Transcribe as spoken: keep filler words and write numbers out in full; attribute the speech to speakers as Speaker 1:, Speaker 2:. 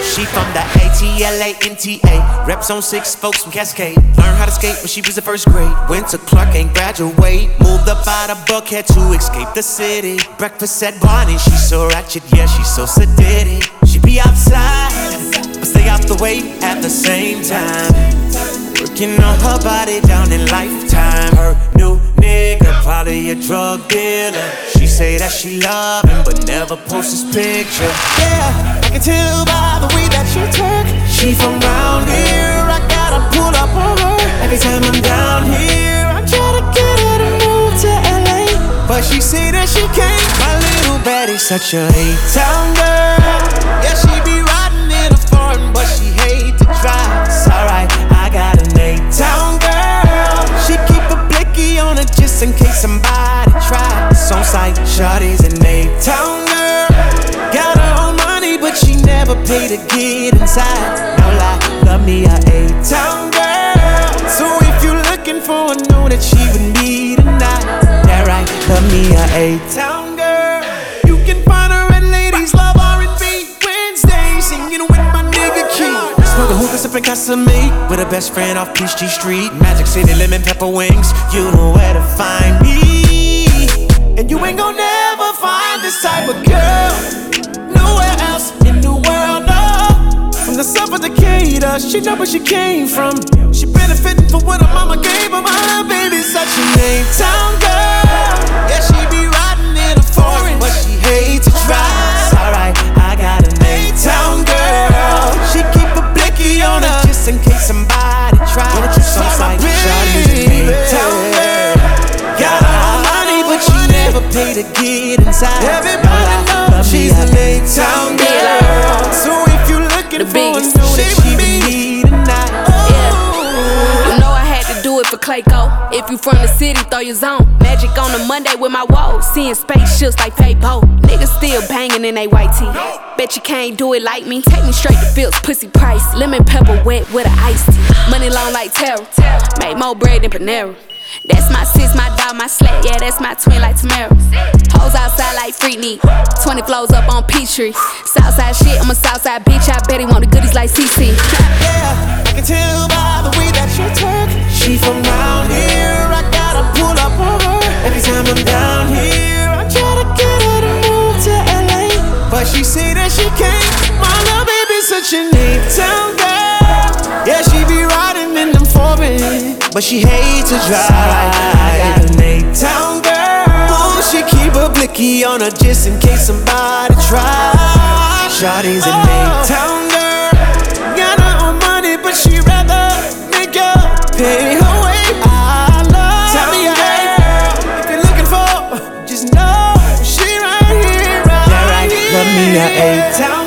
Speaker 1: She from the A T L A N T A, reps on six folks from Cascade. Learned how to skate when she was in first grade. Went to Clark, ain't graduate. Moved up out of Buckhead to escape the city. Breakfast at Barney, she's so ratchet, yeah, she's so sedated. She be outside, but stay out the way at the same time. Working on her body down in Lifetime. Her new nigga, probably a drug dealer. She say that she love him, but never post his picture. Yeah, I can tell by the way that she twerk. She from round here, I gotta pull up on her. Every time I'm down here, I try to get her to move to L A, but she say that she can't. My little baddie's such a A-town girl. Yeah, she be riding in a foreign, but she hate to drive. It's alright, I got an A-town girl. She keep a blicky on her just in case somebody try. It's on site, shawty's an A-town girl. Got her own money, but she never pay to get inside. No lie, love me a A-town girl. So if you looking for a, know that she would be tonight. That right, love me a A-town girl. You can find her at Ladies Love R and B Wednesday, singing with my nigga Key. Smoking hookah, sipping Casamigos with a best friend off Peachtree Street. Magic City, lemon pepper wings. You know where to find me, and you ain't gon' never find this type of girl nowhere else in the world, no. From the south of Decatur, she know where she came from. She benefiting from what her mama gave her. My baby's such an A-town girl. Yeah, she be riding in a foreign, but she hates to drive. It's alright, I got an A-town girl. She keep a blicky on her just in case somebody tries. So it's like shawty's an A-town girl. Got her money, but she never pay to get inside. Everybody knows she's an A-town girl. So if you looking for a, know that she would be tonight.
Speaker 2: Yeah, you know I had to do it for Clayco. If you from the city, throw your zone. Magic on a Monday with my woes. Seeing spaceships like Fabo. Niggas still banging in they white tee. Bet you can't do it like me. Take me straight to Phil's pussy price. Lemon pepper wet with an iced tea. Money long like terror. Made more bread than Panera. That's my sis, my dog, my slat. Yeah, that's my twin like Tamara. Hoes outside like Freaknik. twenty flows up on Peachtree. Southside shit, I'm a Southside bitch. I bet he want the goodies like C C.
Speaker 1: Yeah, I can tell by the way that she twerk. She from round here, I gotta pull up on her. Every time I'm down here, I try to get her to move to L A, but she say that she can't. My little baby's such an A-town girl. Yeah, she be riding in them foreign, but she hates to drive. I got an A-town girl. Oh, she keep a blicky on her just in case somebody tries. Shawty's an A-town girl. Got her own money, but she rather make her pay her way. I love Tell me girl. If you're looking for, just know she right here, right, yeah, right. Here. Love me a A-town